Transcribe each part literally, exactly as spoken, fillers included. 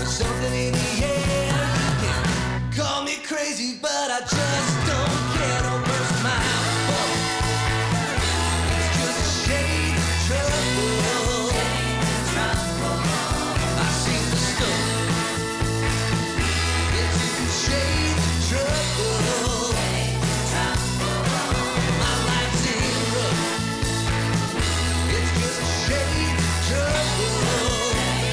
something in the air. Call me crazy, but I just don't care. Don't burst my bubble. It's just a shade of trouble. I see the stuff. It's just a shade of trouble. My life's in rough. It's just a shade of trouble.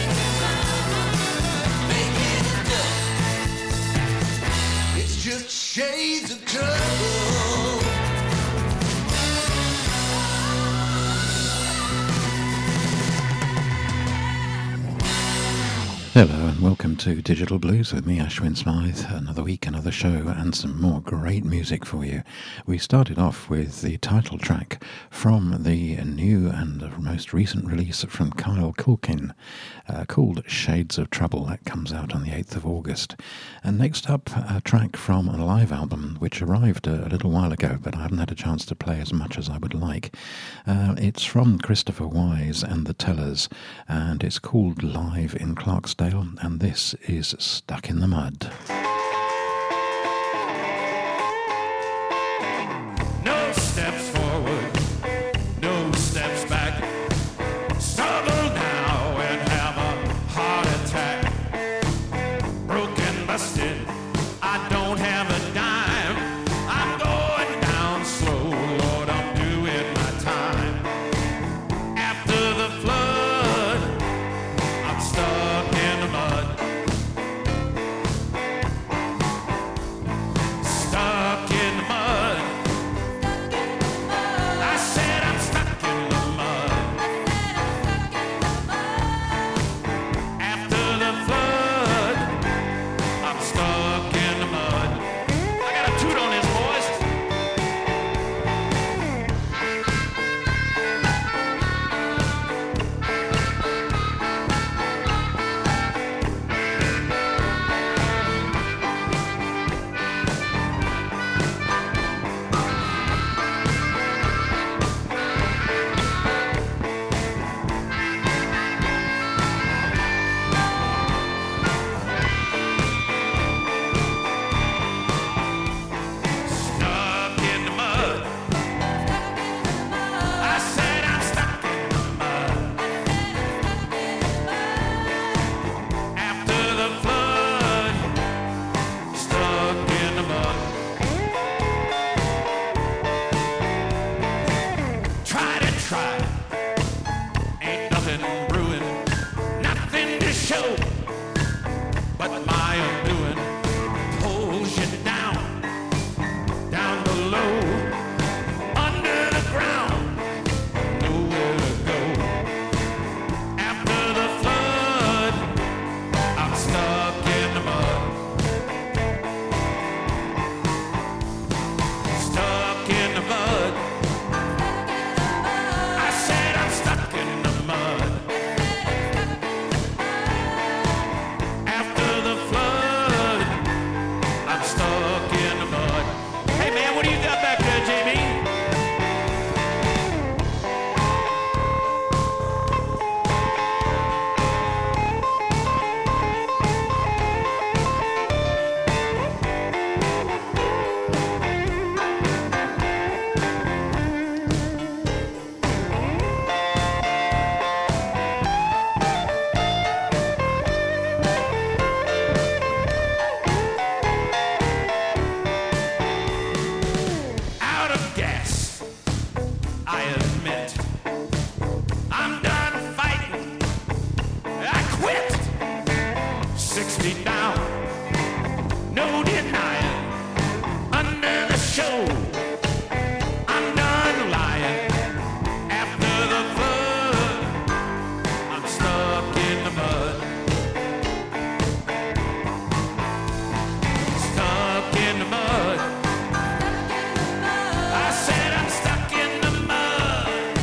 Making it tough. It's just shades of trouble. Hello and welcome to Digital Blues with me, Ashwin Smythe. Another week, another show, and some more great music for you. We started off with the title track from the new and most recent release from Kyle Culkin, uh, called Shades of Trouble. That comes out on the eighth of August. And next up, a track from a live album which arrived a, a little while ago, but I haven't had a chance to play as much as I would like. Uh, it's from Christopher Wise and the Tellers, and it's called Live in Clarksdale. And this is Stuck in the Mud. No steps forward, no steps back. Struggle now and have a heart attack. Broken, busted, I don't have a dime. I'm going down slow, Lord, I'm doing my time. After the flood, I'm stuck in the mud. Stuck in the mud. I said I'm stuck in the mud. After the flood, I'm stuck in the mud. I got a toot on this, boys. Stuck in the mud. I said I'm stuck in the mud. After the flood, stuck in the mud. Try to try, ain't nothing brewing, nothing to show. But my undoing pulls you down, down below, under the ground, nowhere to go. After the flood, I'm stuck in the mud. Stuck in the mud. I said I'm stuck in the mud. After the flood, I'm stuck in the mud. Hey man, what do you got back there, Jamie? Out of gas, I admit. I'm done fighting. I quit. Sixty down, no denying. Under the show, I'm done lying. After the flood, I'm stuck in the mud. Stuck in the mud. I said I'm stuck in the mud.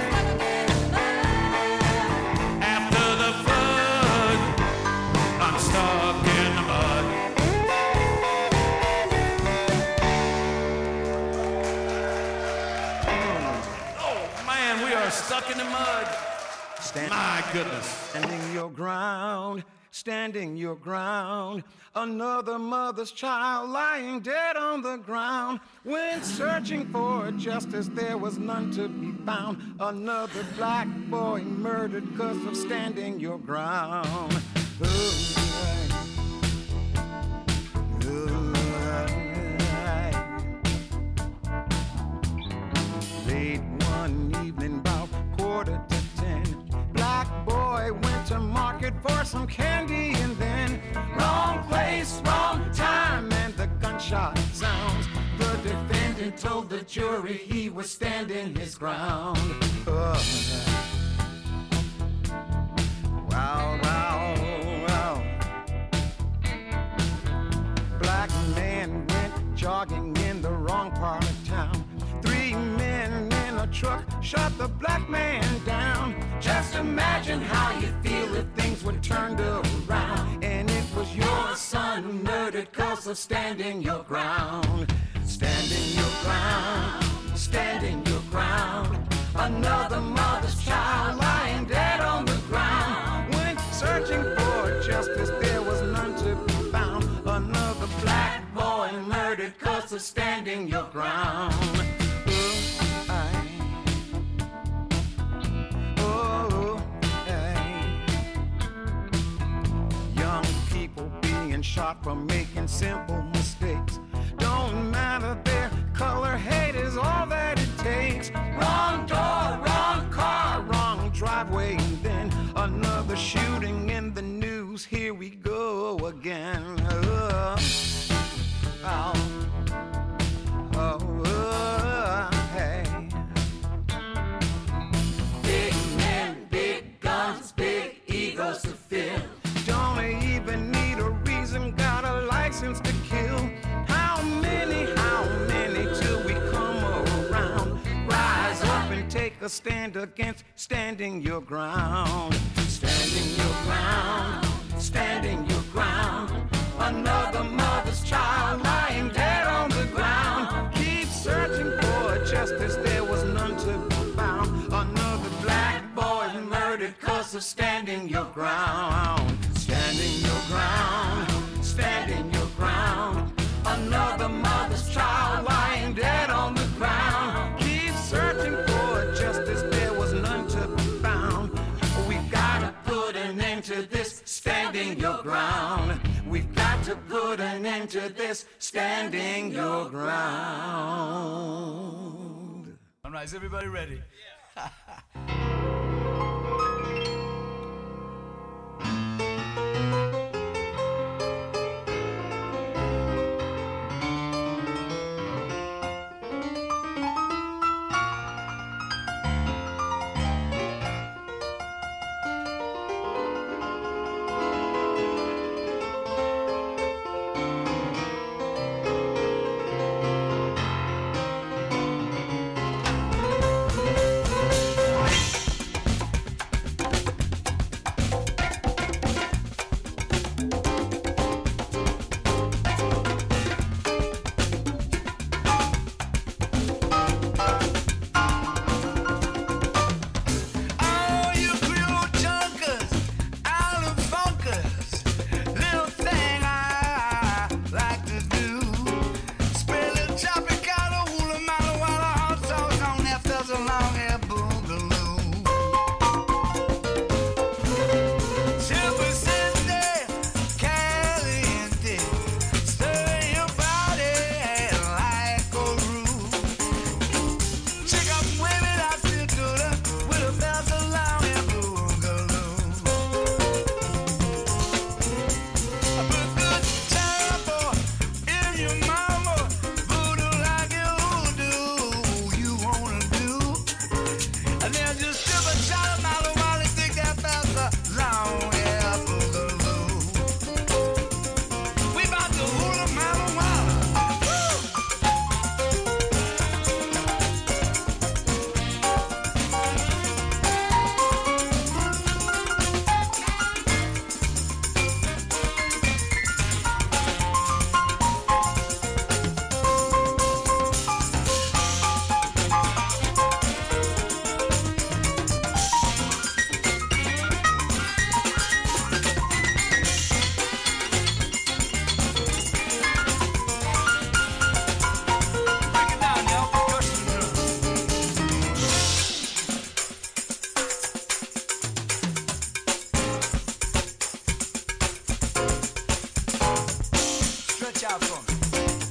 After the flood, I'm stuck in the mud. Oh man, we are stuck in the mud. Stand- My goodness. Standing your ground, standing your ground. Another mother's child lying dead on the ground. When searching for justice, there was none to be found. Another black boy murdered because of standing your ground. Ooh, ooh, late one evening, about quarter to ten, black boy went to market for some candy, and then wrong place, wrong time, and the gunshot sounds. The defendant told the jury he was standing his ground. Oh. Wow, wow, wow. Black man went jogging in the wrong part of town. Three men in a truck shot the black man down. Just imagine how you'd feel if things were turned around and it was your son who murdered cause of standing your ground. Standing your ground, standing your ground. Another mother's child lying dead on the ground. When searching for justice, there was none to be found. Another black boy murdered cause of standing your ground. Shot for making simple mistakes. Don't matter, their color, hate is all that it takes. Wrong door, wrong car, wrong driveway, and then another shooting in the news. Here we go again. Oh, oh, oh, oh, hey. Big men, big guns, big egos to fill. Don't even need a reason, got a license to kill. How many, how many till we come around? Rise up and take a stand against standing your ground. Standing your ground, standing your ground. Another mother's child lying dead on the ground. Keep searching for justice, there was none to be found. Another black boy murdered cause of standing your ground. Standing your ground, standing your ground. Another mother's child lying dead on the ground. Keep searching for justice, there was none to be found. We've got to put an end to this, standing your ground. We've got to put an end to this, standing your ground. All right, is everybody ready? Yeah. out for me.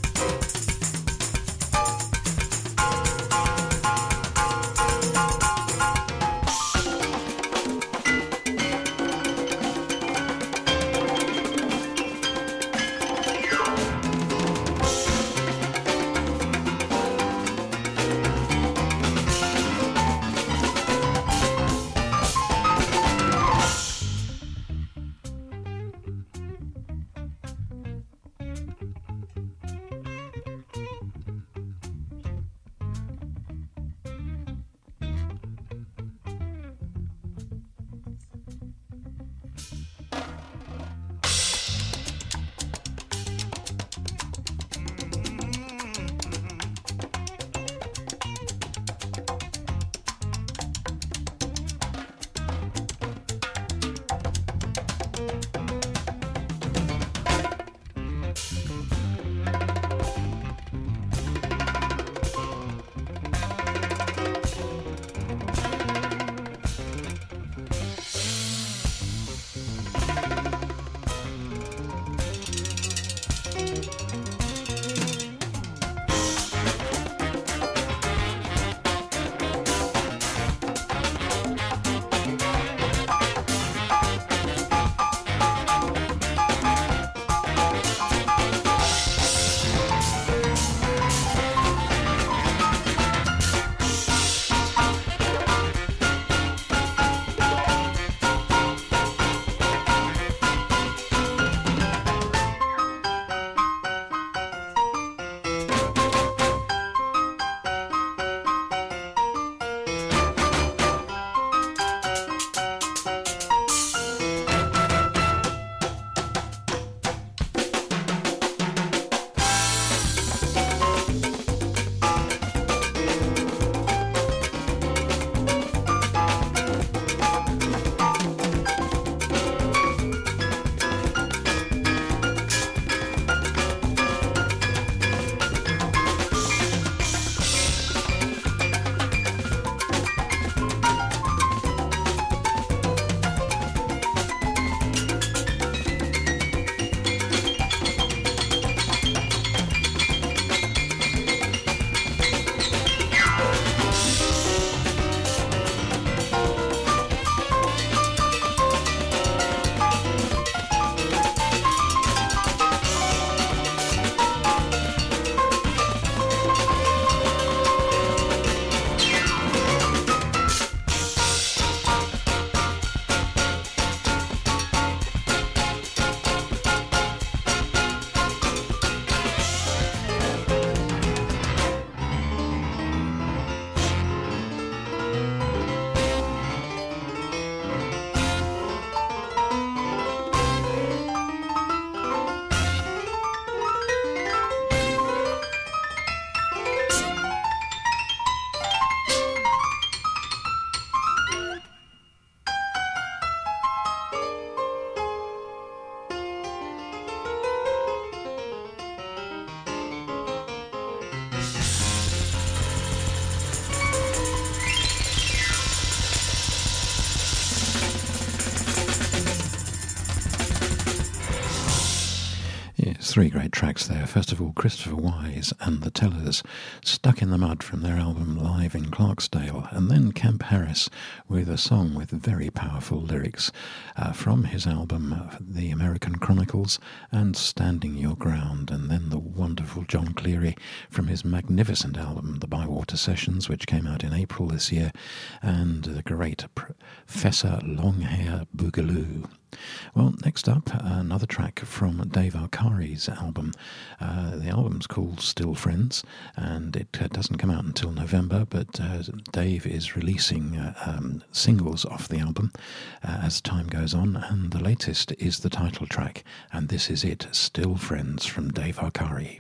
Three great tracks there. First of all, Christopher Wise and the Tellers, Stuck in the Mud from their album Live in Clarksdale, and then Camp Harris with a song with very powerful lyrics uh, from his album uh, The American Chronicles and Standing Your Ground, and then the wonderful John Cleary from his magnificent album The Bywater Sessions, which came out in April this year, and the great Professor Longhair Boogaloo. Well, next up, another track from Dave Arcari's album. Uh, the album's called Still Friends, and it uh, doesn't come out until November, but uh, Dave is releasing uh, um, singles off the album uh, as time goes on, and the latest is the title track, and this is it, Still Friends from Dave Arcari.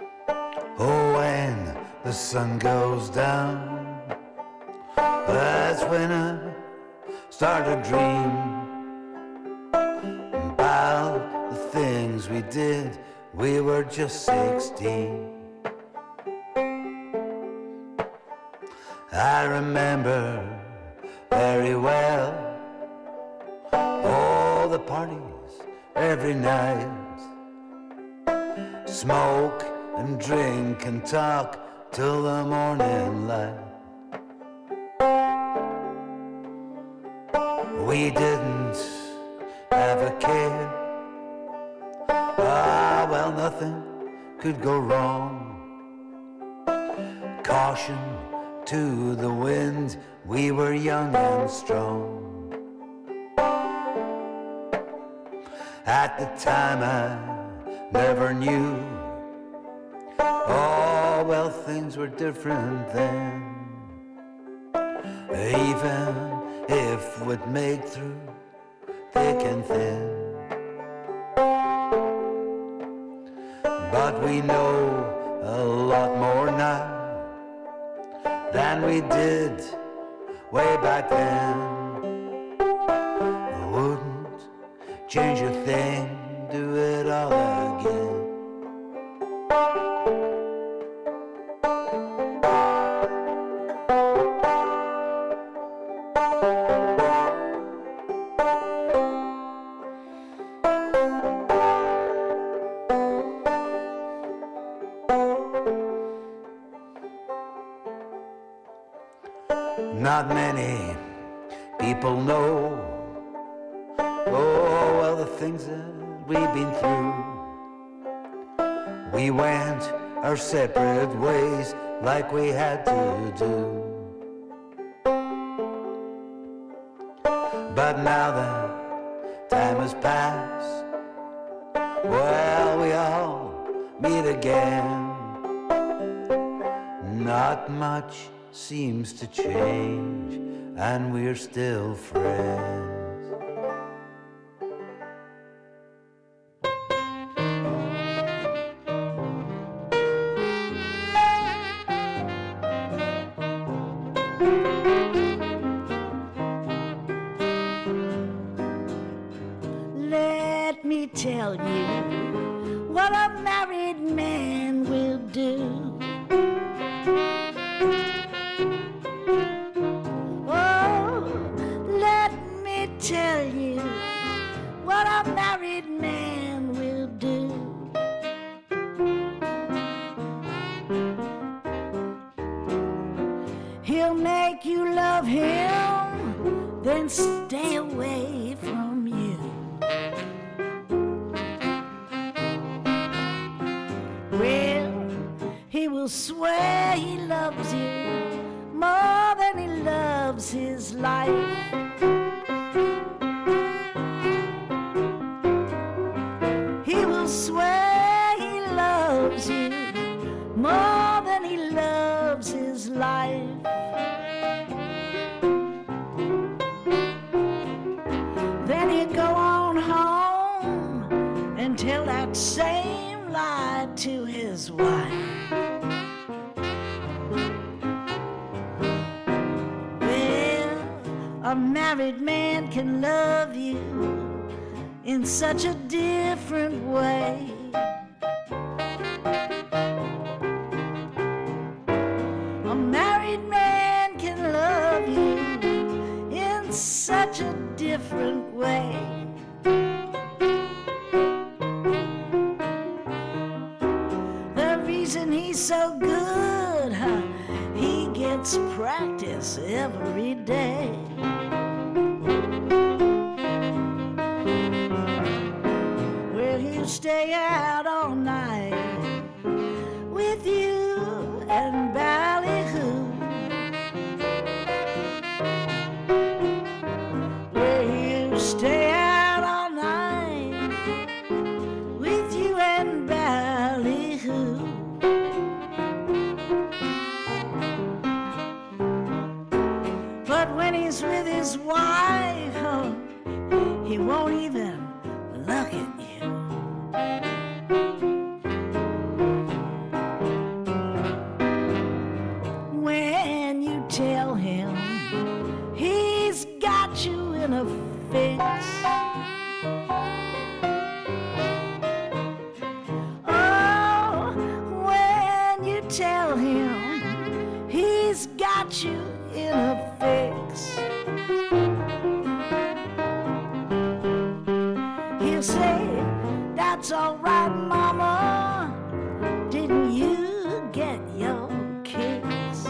sun goes down, the That's when I started to dream about the things we did. We were just sixteen. I remember very well all the parties every night. Smoke and drink and talk till the morning light. We didn't have a care. Ah, well, nothing could go wrong. Caution to the wind, we were young and strong. At the time I never knew. Oh, well, things were different then. Even if we'd make through thick and thin. But we know a lot more now than we did way back then. I wouldn't change a thing, do it all again. Not many people know, oh, well, the things that we've been through. We went our separate ways like we had to do. But now that time has passed, well, we all meet again. Not much seems to change, and we're still friends. Let me tell you what a married man will do. Tell you what a married man will do. He'll make you love him, then stay away from you. Well, he will swear he loves you more than he loves his life. Swear he loves you more than he loves his life. Then he'll go on home and tell that same lie to his wife. Well, a married man can love you in such a different way. A married man can love you in such a different way. The reason he's so good, huh? He gets practice every day. Stay out all night with you and ballyhoo. Where you stay out all night with you and ballyhoo. But when he's with his wife, oh, he won't even look at you. When you tell him Oh, when you tell him he's got you in a fix, he'll say, that's all right, mama, didn't you get your kicks?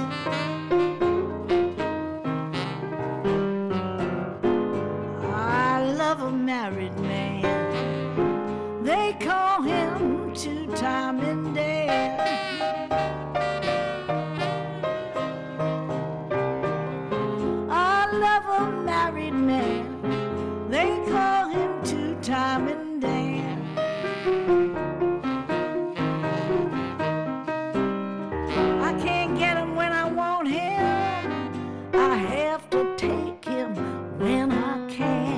I love a married man, they call him two-time and dad. I love a married man, they call him two-time and dad. I can't get him when I want him, I have to take him when I can.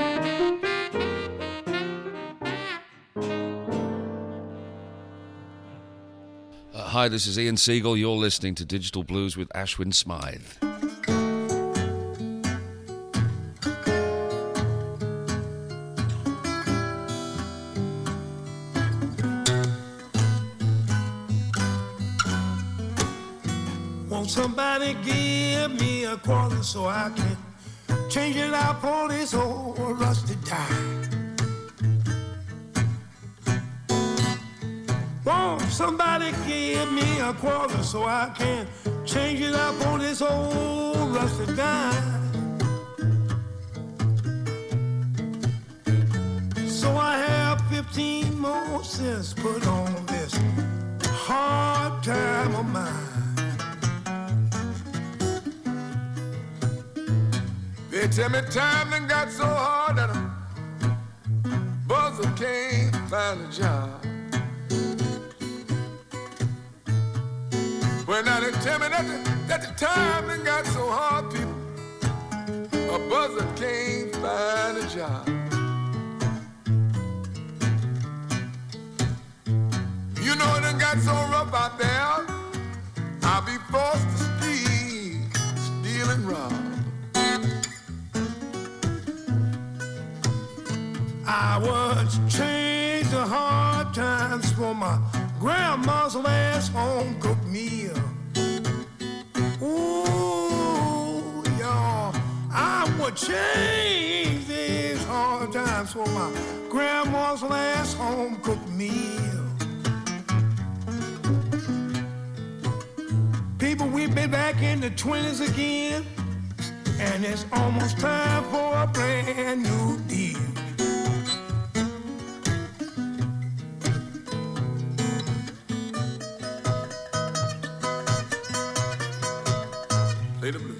Uh, hi, this is Ian Siegel. You're listening to Digital Blues with Ashwin Smythe. Won't somebody give me a quarter so I can change it out for this old rusty dime? Won't somebody give me a quarter so I can change it out for this old rusty dime? So I have fifteen more cents put on this hard time of mine. They tell me time done got so hard that a buzzer can't find a job. Well, now they tell me that the, that the time done got so hard, people, a buzzer can't find a job. You know it done got so rough out there, I'll be forced to speed, steal and rob. I once changed the hard times for my grandma's last home cooked meal. Ooh, y'all, I would change these hard times for my grandma's last home cooked meal. People, we've been back in the twenties again, and it's almost time for a brand new deal. Play the blues.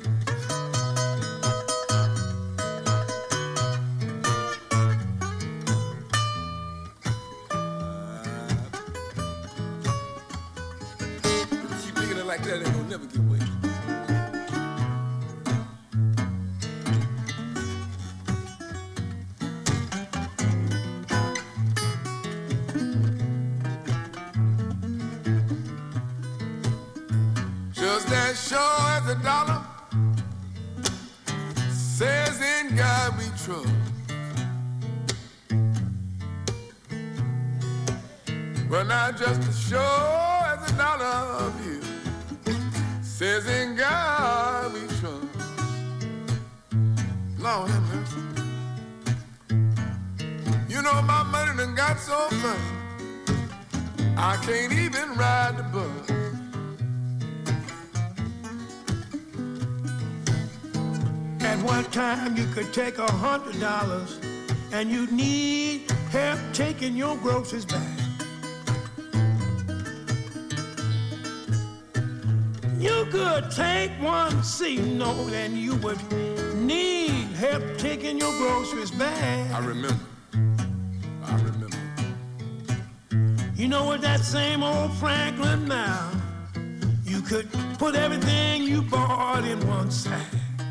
Keep picking it like that, and you'll never get away. Just as sure as a dollar says in God we trust. But not just as sure as a dollar of you says in God we trust. Lord have mercy. You know my money done got so funny I can't even ride the bus. At one time you could take a hundred dollars and you'd need help taking your groceries back. You could take one C note and you would need help taking your groceries back. I remember. I remember. You know, with that same old Franklin now, you could put everything you bought in one sack.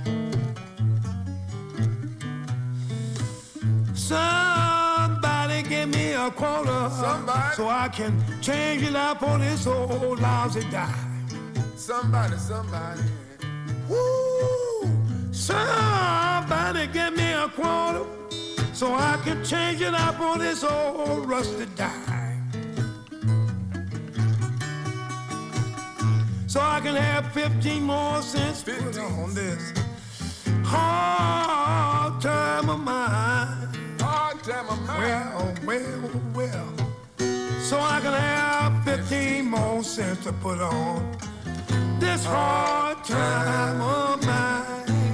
Somebody give me a quarter, Somebody. so I can change it out for this old lousy dime. Somebody, somebody. Woo! Somebody give me a quarter, so I can change it up on this old rusty dime. So I can have fifteen more cents to put on this hard time of mine. Hard time of mine. Well, well, well. So I can have fifteen more cents to put on this hard time of mine.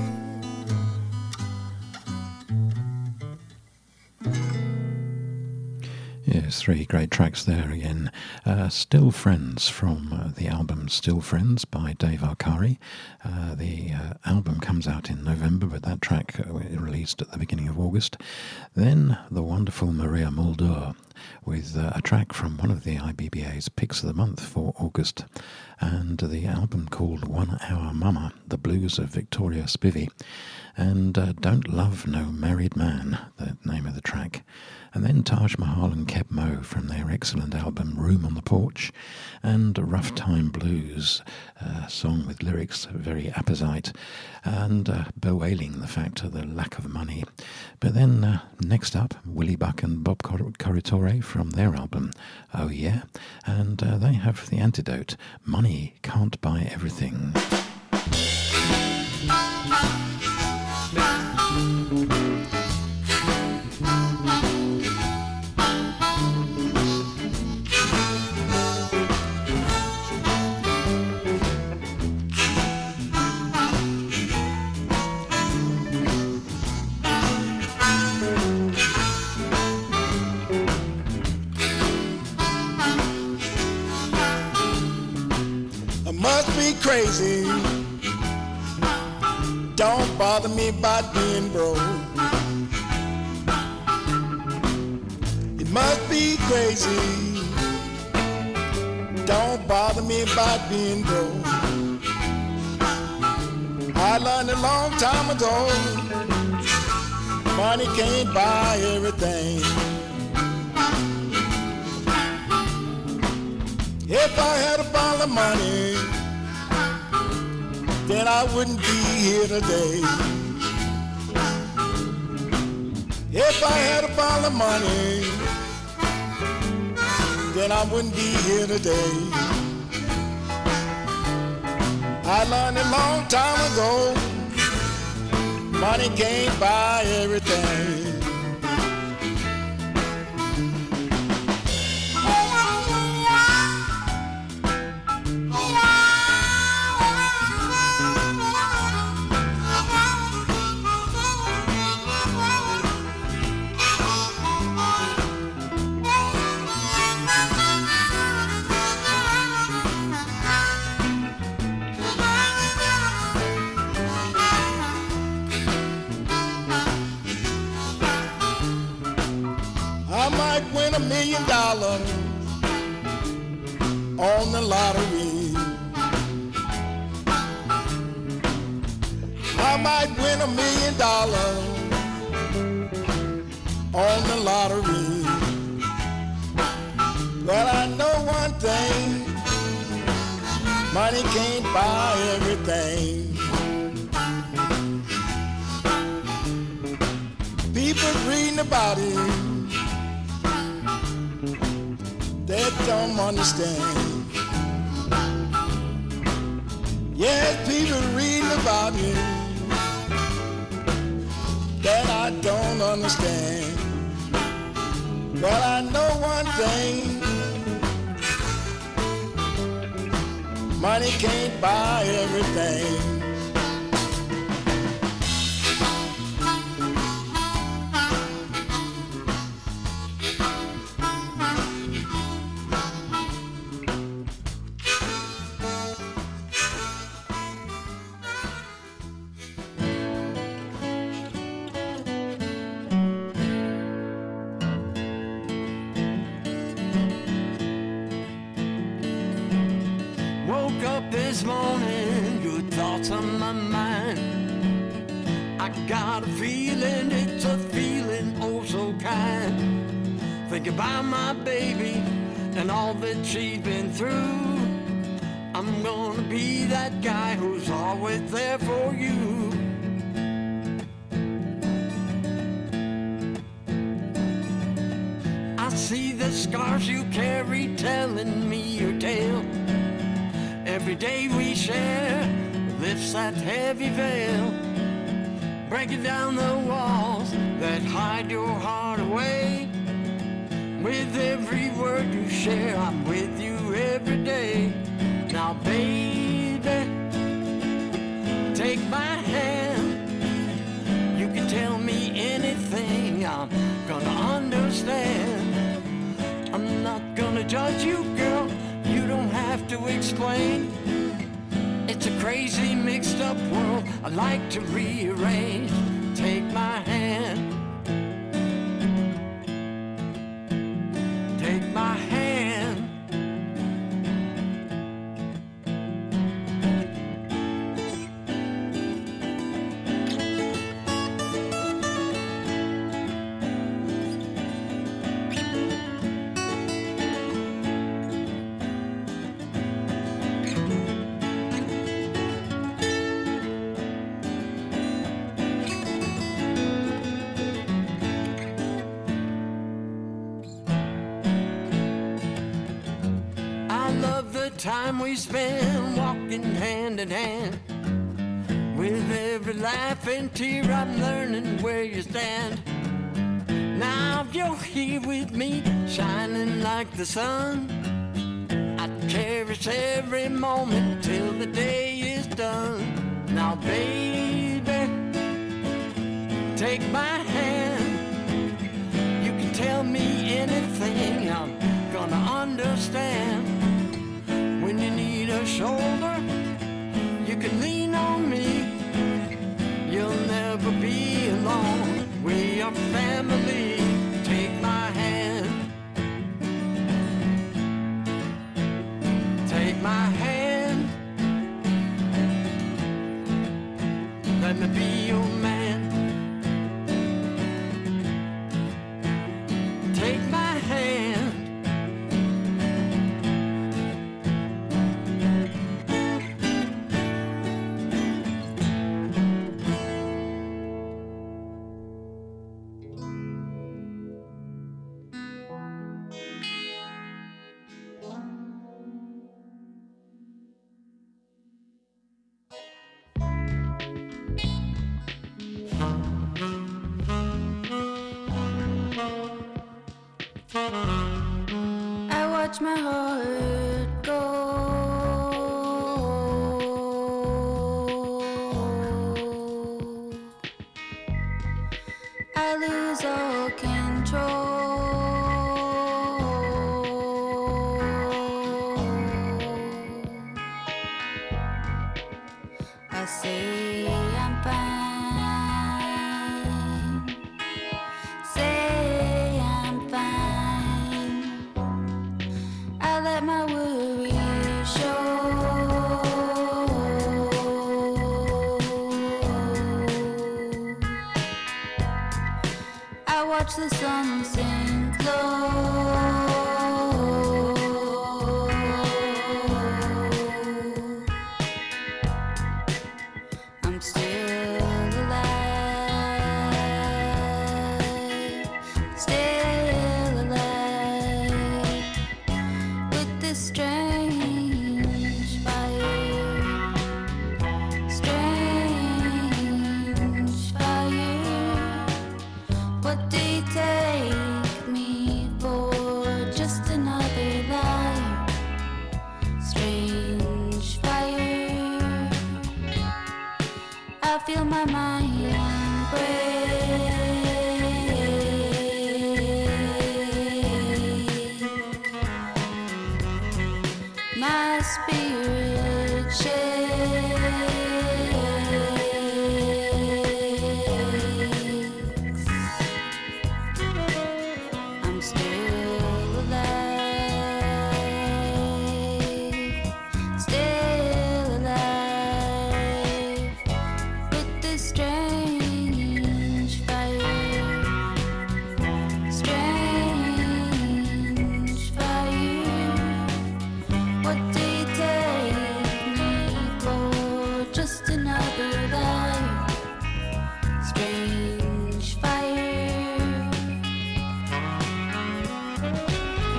Yes, three great tracks there again. Uh, Still Friends from uh, the album Still Friends by Dave Arcari. Uh, the uh, album comes out in November, but that track uh, released at the beginning of August. Then the wonderful Maria Mulder with uh, a track from one of the I B B A's Picks of the Month for August, and the album called One Hour Mama, The Blues of Victoria Spivey, and uh, Don't Love No Married Man, the name of the track. And then Taj Mahal and Keb Mo from their excellent album Room on the Porch, and Rough Time Blues, a song with lyrics very apposite and uh, bewailing the fact of the lack of money. But then uh, next up, Willie Buck and Bob Cor- Corritore from their album Oh Yeah, and uh, they have the antidote, Money Can't Buy Everything. Must be crazy. Don't bother me about being broke. It must be crazy. Don't bother me about being broke. I learned a long time ago, money can't buy everything. If I had a ball of money, then I wouldn't be here today. If I had a ball of money, then I wouldn't be here today. I learned a long time ago, money can't buy everything. I might win a million dollars on the lottery. I might win a million dollars on the lottery. But I know one thing, money can't buy everything. People reading about it, they don't understand. Yes, people reading about it that I don't understand. But I know one thing, money can't buy everything. Woke up this morning, good thoughts on my mind. I got a feeling, it's a feeling oh so kind. Think about my baby and all that she's been through. I'm gonna be that guy who's always there for you. scars you carry telling me your tale. Every day we share lifts that heavy veil, breaking down the walls that hide your heart away. With every word you share, I'm with you every day. Now baby, take my hand. You can tell me anything, I'm gonna understand. I'm not gonna judge you, girl, you don't have to explain. It's a crazy mixed up world I like to rearrange. Take my hand. Take my hand. Time we spend walking hand in hand. With every laugh and tear I'm learning where you stand. Now you're here with me, shining like the sun. I cherish every moment till the day is done. Now baby, take my hand. You can tell me anything, I'm gonna understand. When you need a shoulder, you can lean on me. You'll never be alone. We are family. Take my hand. Take my hand. Let me be your man. Take my hand. I watch my heart go. I lose all control. I say I'm fine. Say I'm fine. I let my worries show. I watch the sun sink low. I'm still alive, still alive, with this strange fire, strange fire. What do you take me for? Just another lie, strange fire. I feel my mind break. My spirit shakes. I'm still alive, still alive, with this strange fire, strange fire. What do you take me for? Just another lie, strange fire.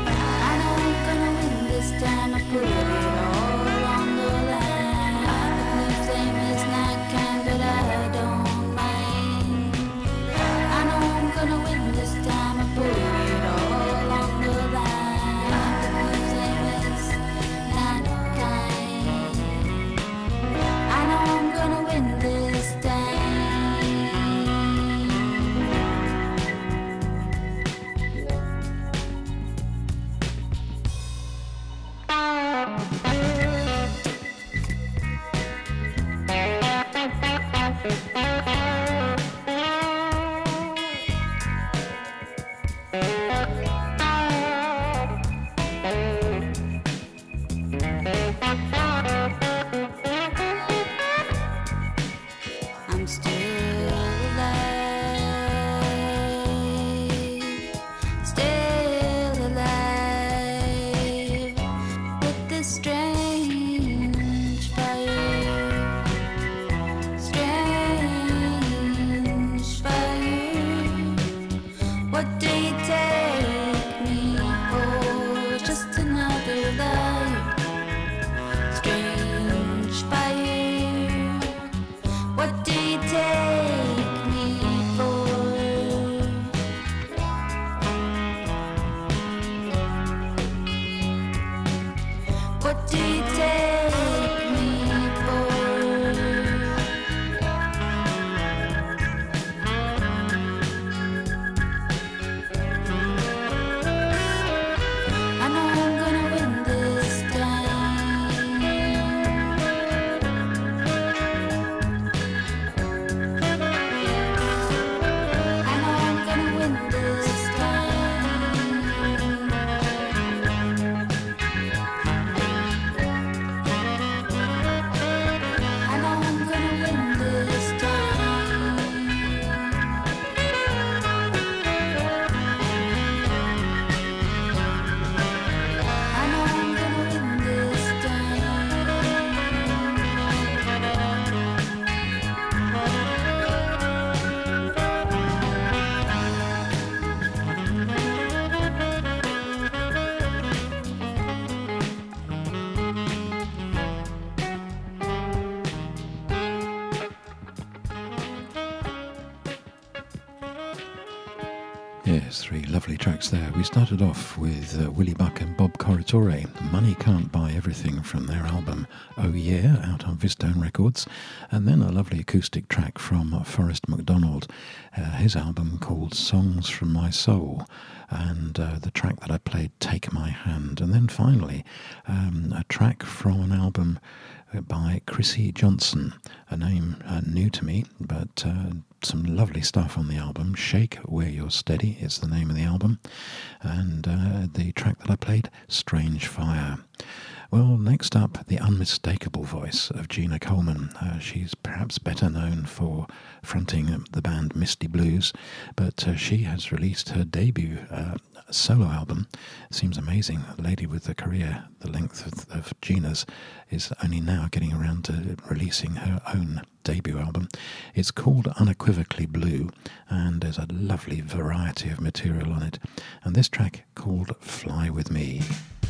Yes, three lovely tracks there. We started off with uh, Willie Buck and Bob Corritore, Money Can't Buy Everything, from their album Oh Yeah, out on Vistone Records, and then a lovely acoustic track from Forrest McDonald, uh, his album called Songs from My Soul, and uh, the track that I played, Take My Hand, and then finally um, a track from an album by Chrissy Johnson, a name uh, new to me, but uh, some lovely stuff on the album. Shake Where You're Steady is the name of the album, and uh, the track that I played, Strange Fire. Well, next up, the unmistakable voice of Gina Coleman. Uh, she's perhaps better known for fronting the band Misty Blues, but uh, she has released her debut uh, solo album. It seems amazing. A lady with a career the length of, of Gina's is only now getting around to releasing her own debut album. It's called Unequivocally Blue, and there's a lovely variety of material on it. And this track called Fly With Me.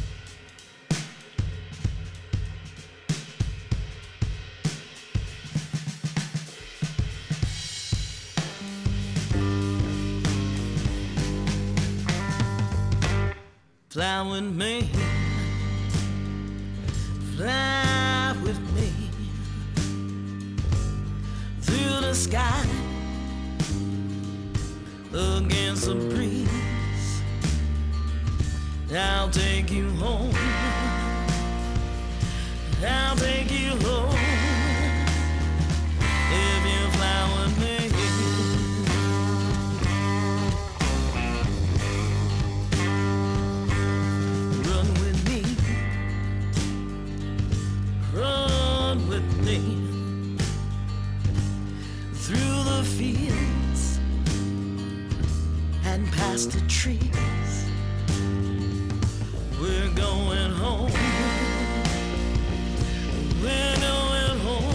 Fly with me, fly with me through the sky against the breeze. I'll take you home, I'll take you home if you fly with me. Through the fields and past the trees, we're going home, we're going home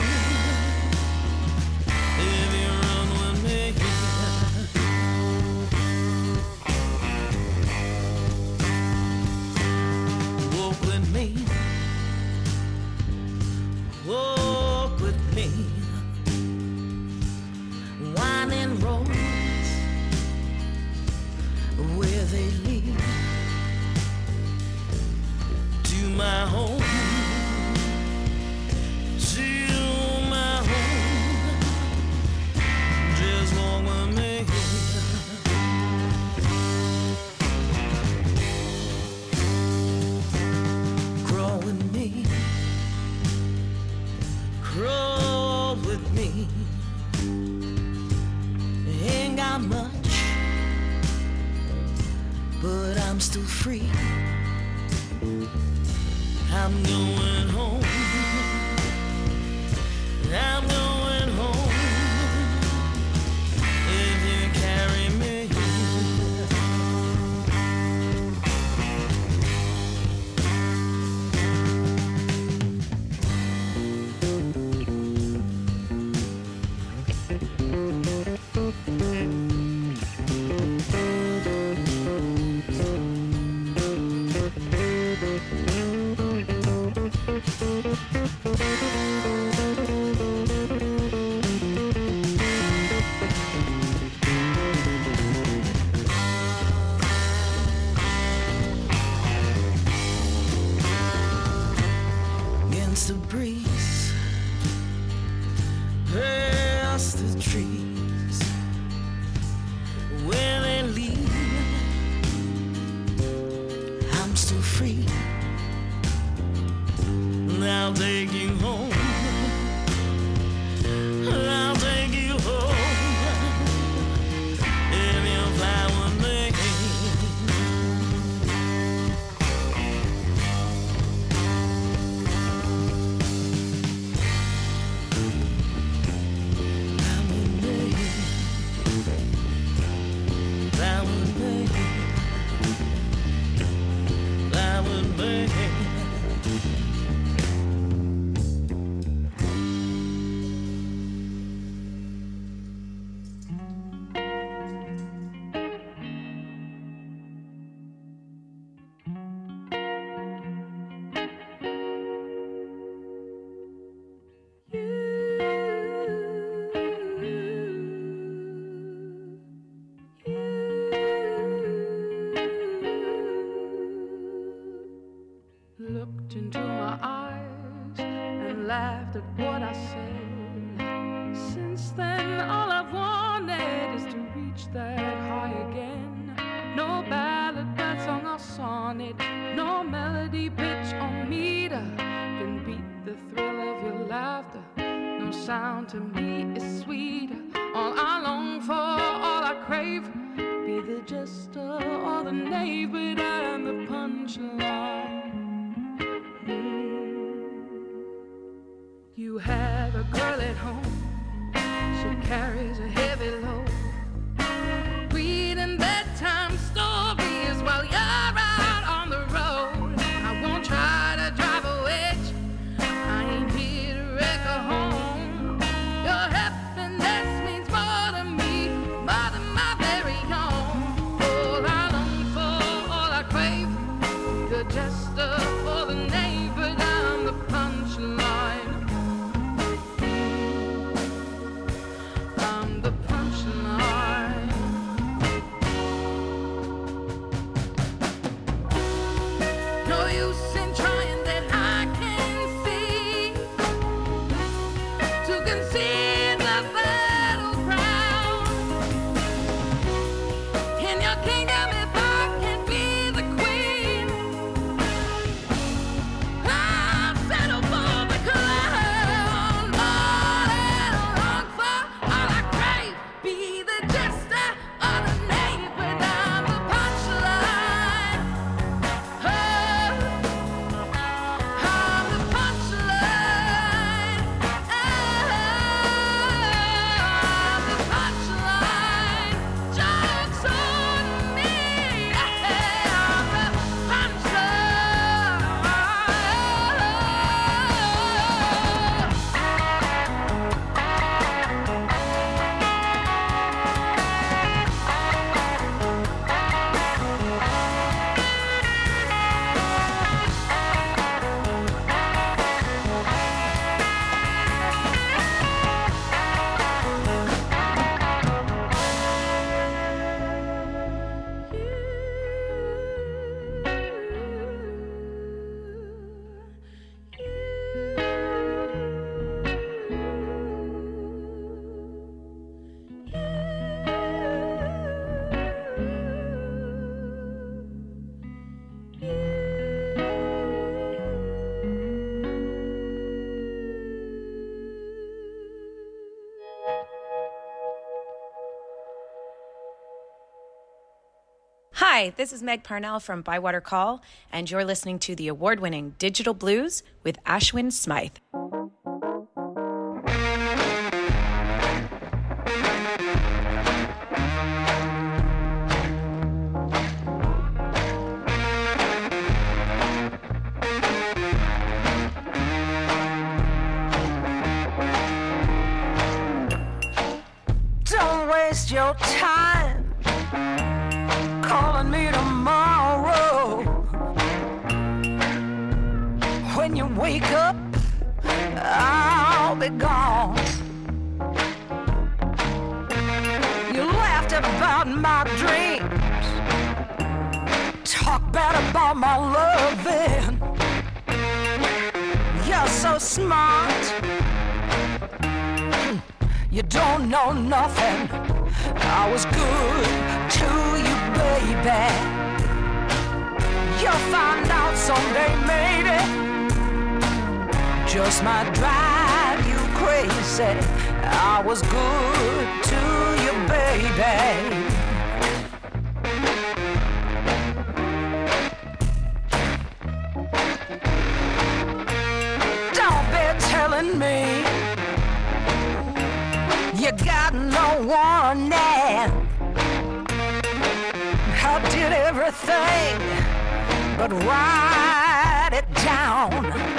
if you run with me. Walk with me, walk with me, winding roads where they lead to my home, to my home. Just walk with me. Crawl with me, crawl with me. Ain't got much, but I'm still free. I'm going home, I'm going home if you carry me. Against the breeze, past the trees, where they lead, I'm still free. I'll take you home, I'll take you home if you fly with me. Fly with me, fly with me, fly with me. that high again. No ballad, bird song or sonnet, no melody, pitch or meter can beat the thrill of your laughter. No sound to me is sweeter. All I long for, all I crave, be the jester or the knave, but I'm the punchline. Mm. You have a girl at home, she carries a heavy load, reading bedtime stories while you're out on the road. I won't try to drive a wedge, I ain't here to wreck a home. Your happiness means more to me, more than my very own. All I long for, all I crave, the jester or the knave, but I'm the punchline. I'm the punchline. No use in trying that I can see to concede the battleground. In your kingdom, if I can be the queen, I'll settle for the crown. All that I long for, all I crave, be the jester or the knave, but I'm the punchline. Oh, I'm the punchline. I'm the punchline. Jokes on me. I'm the Hi, this is Meg Parnell from Bywater Call, and you're listening to the award-winning Digital Blues with Ashwin Smythe. Don't waste your time calling me tomorrow. When you wake up, I'll be gone. You laughed about my dreams, talk bad about my loving. You're so smart, you don't know nothing. I was good to you, baby. You'll find out someday, maybe. Just might drive you crazy. I was good to you, baby. Don't be telling me you got no warning. I did everything but write it down.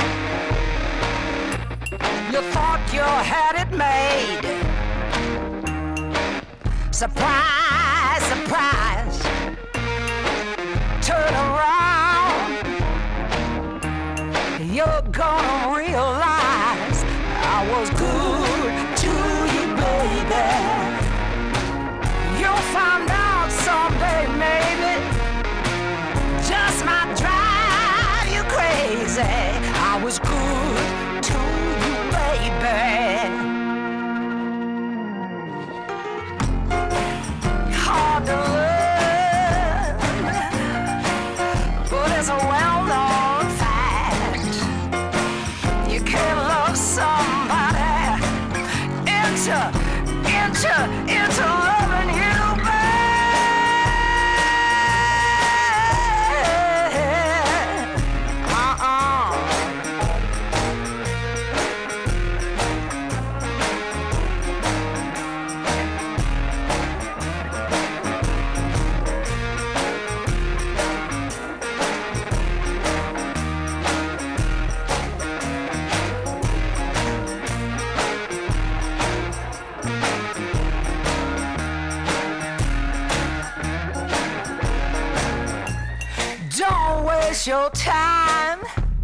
You thought you had it made. Surprise, surprise. Turn around. You're gonna realize I was good to you, baby. You'll find out someday, maybe. Just might drive you crazy. I was good to you, baby. into, into loving you, babe. Uh-uh. Don't waste your time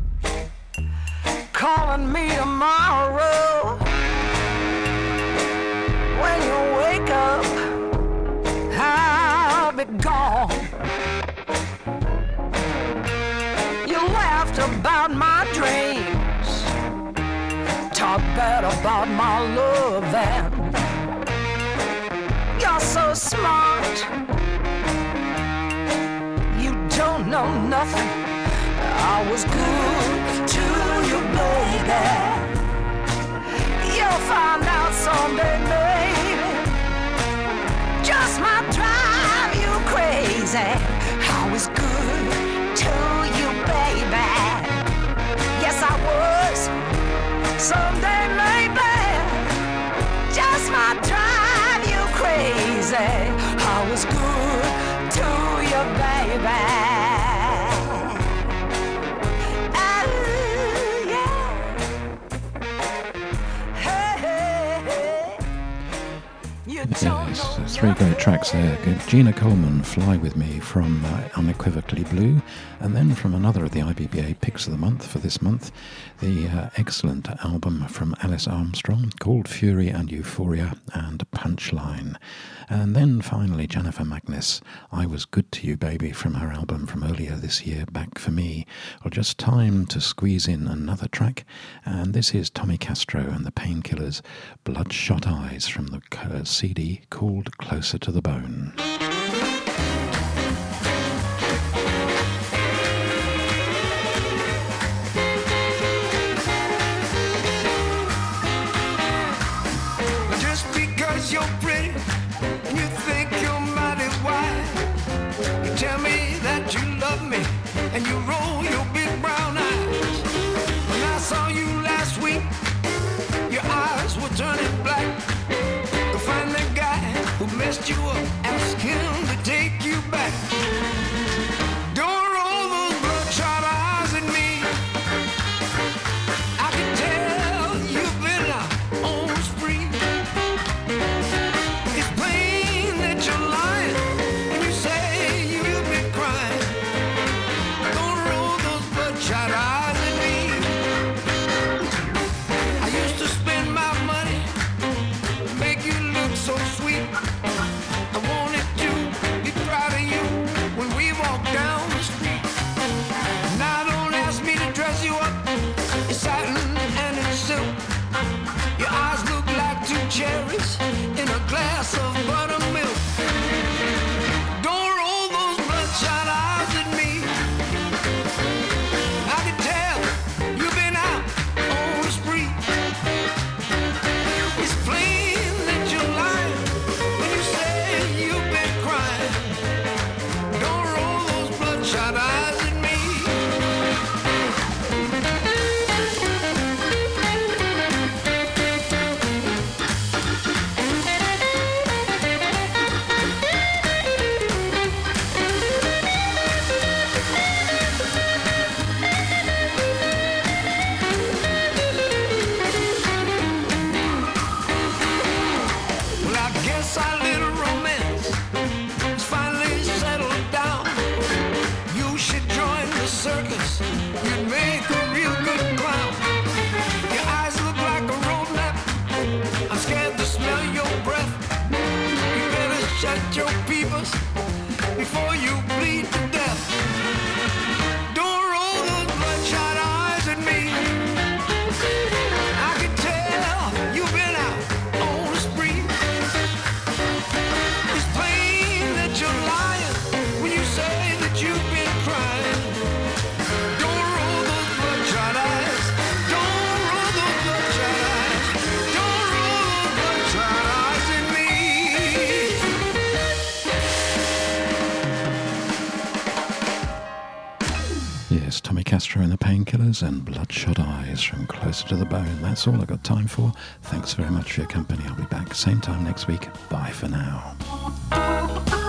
calling me tomorrow. When you wake up, I'll be gone. You laughed about my dreams, talked bad about my love, and you're so smart. You don't know nothing. I was good to you, baby. You'll find out someday, baby. Just might drive you crazy. I was good to you, baby. Yes, I was. Someday, maybe. Just might drive you crazy. I was good to you, baby. Yes, three great tracks there. Gina Coleman, Fly With Me, from uh, Unequivocally Blue, and then from another of the I B B A Picks of the Month for this month, the uh, excellent album from Alice Armstrong called Fury and Euphoria and Punchline. And then finally Jennifer Magnus, I Was Good to You, Baby, from her album from earlier this year, Back for Me. Well, just time to squeeze in another track, and this is Tommy Castro and the Painkillers, Bloodshot Eyes, from the uh, C D called Closer to the Bone. Just because you're pretty and you think you're mighty wise, you tell me that you love me and you roll your big brown eyes. When I saw you last week, your eyes were turning black. Go find that guy who messed you up, ask him to take you back. Don't roll those bloodshot eyes at me. I can tell you've been out on the spree. It's plain that you're lying when you say you've been crying. Don't roll those bloodshot eyes at me. I used to spend my money, make you look so sweet. I wanted to be proud of you when we walk down the street. Now don't ask me to dress you up. It's satin and it's silk. Your eyes look like two cherries in a glass of buttermilk. Don't roll those bloodshot eyes at me. I can tell you've been out on the spree. It's plain that you're lying when you say you've been crying. Don't roll those bloodshot eyes at me. Well, I guess our little romance is finally settled down. You should join the circus. You'd make a real good clown. Your eyes look like a road map. I'm scared to smell your breath. You better shut your peepers before you bleed to death. Don't roll those bloodshot eyes at me. I can tell you've been out on the spree. It's plain that you're lying when you say that you've been crying. Don't roll those bloodshot eyes. Don't roll those bloodshot eyes. Don't roll those bloodshot eyes at Castro and the Painkillers and Bloodshot Eyes from Closer to the Bone. That's all I've got time for. Thanks very much for your company. I'll be back same time next week. Bye for now.